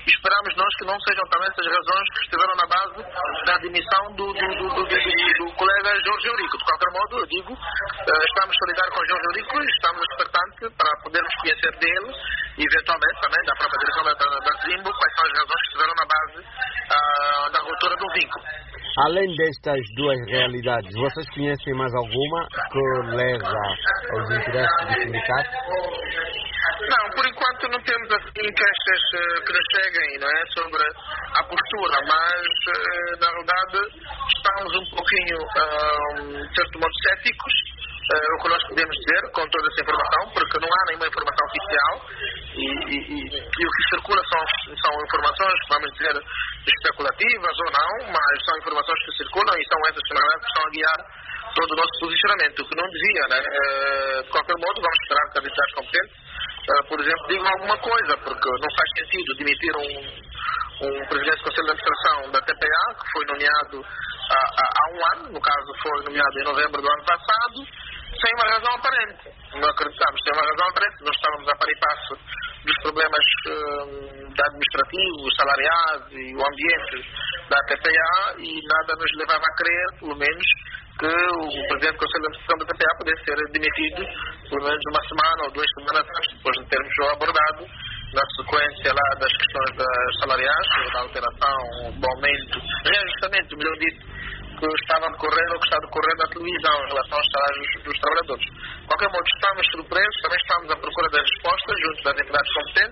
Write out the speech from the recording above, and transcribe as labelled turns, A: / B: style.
A: esperamos nós que não sejam também essas razões que estiveram na base da admissão do colega Jorge Eurico. De qualquer modo, eu digo, estamos solidários com o Jorge Eurico e estamos expectantes para podermos conhecer dele e eventualmente também da própria direção da Zimbo quais são as razões que estiveram na base da ruptura do vínculo.
B: Além destas duas realidades, vocês conhecem mais alguma que leva aos interesses do sindicato?
A: Não, por enquanto não temos assim queixas que nos cheguem, não é, sobre a postura, mas na verdade estamos um pouquinho, de certo modo, céticos, o que nós podemos dizer com toda essa informação, porque não há nenhuma informação oficial e o que circula são informações, vamos dizer, especulativas ou não, mas são informações que circulam e são essas que na verdade estão a guiar todo o nosso posicionamento, o que não dizia, né? De qualquer modo, vamos esperar que as entidades competentes, por exemplo, digam alguma coisa, porque não faz sentido demitir um presidente do Conselho de Administração da TPA, que foi nomeado há um ano, no caso foi nomeado em novembro do ano passado, sem uma razão aparente. Não acreditamos, sem uma razão aparente. Nós estávamos a par e passo dos problemas administrativos, salariais e o ambiente da TPA e nada nos levava a crer, pelo menos, que o presidente do Conselho de Administração da TPA pudesse ser demitido pelo menos uma semana ou 2 semanas antes, depois de termos abordado na sequência lá das questões das salariais, da alteração, do aumento, reajustamento, melhor dito, que estava a decorrer ou que está a decorrer na televisão em relação aos salários dos trabalhadores. De qualquer modo, estamos surpresos, também estamos à procura das respostas junto das entidades competentes.